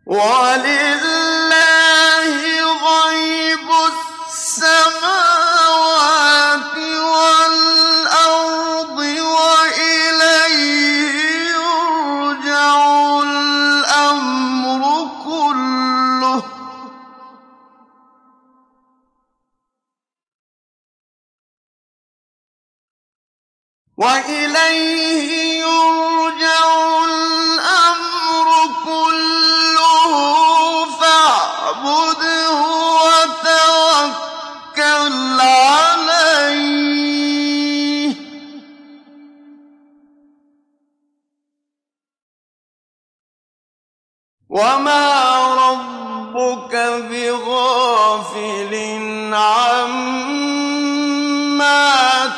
وَلِلَّهِ غَيْبُ السَّمَاوَاتِ وَالْأَرْضِ وَإِلَيْهِ يُرْجَعُ الْأَمْرُ كُلُّهُ ۚ وَإِلَيْهِ يُرْجَعُ الْأَمْرُ كُلُّهُ فَاعْبُدْهُ وَتَوَكَّلْ عَلَيْهِ ۚ وَمَا رَبُّكَ بِغَافِلٍ عَمَّا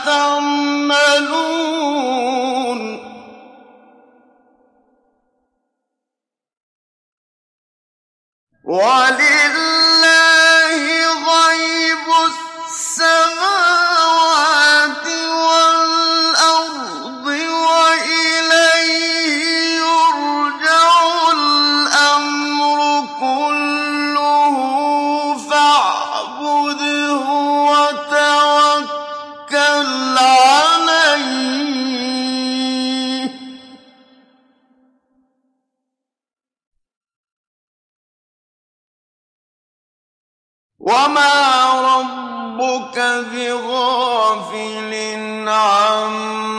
تَعْمَلُونَ وَلِلَّهِ غَيْبُ السَّمَاوَاتِ وَالْأَرْضِ وَإِلَيْهِ يُرْجَعُ الْأَمْرُ كُلُّهُ فَاعْبُدْهُ وَتَوَكَّلْ عَلَيْهِ ۚ وَمَا رَبُّكَ بِغَافِلٍ عَمَّا